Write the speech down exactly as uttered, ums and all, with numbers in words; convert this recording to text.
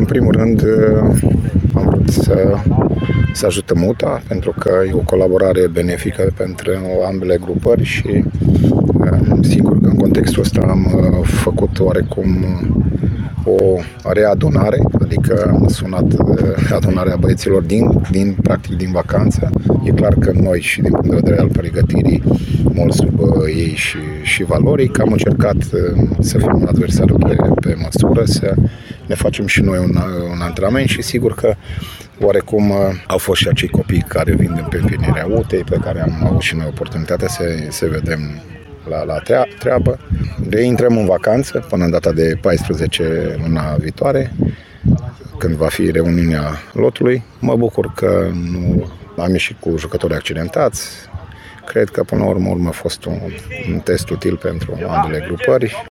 primul rând am vrut să, să ajutăm U T A pentru că e o colaborare benefică pentru ambele grupări și sigur că în contextul ăsta am făcut oarecum o readunare, adică am sunat adunarea băieților din, din, practic din vacanță. E clar că noi și din punct de vedere al pregătirii, mult sub ei și, și valoric, am încercat să fim un adversar pe, pe măsură, să ne facem și noi un, un antrenament și sigur că oarecum au fost și acei copii care vin din pepinirea U T A-i, pe care am avut și noi oportunitatea să, să vedem la, la treabă. De intrăm în vacanță până în data de paisprezece luna viitoare, când va fi reuniunea lotului. Mă bucur că nu am ieșit cu jucători accidentați. Cred că până la urmă, urmă a fost un, un test util pentru ambele grupări.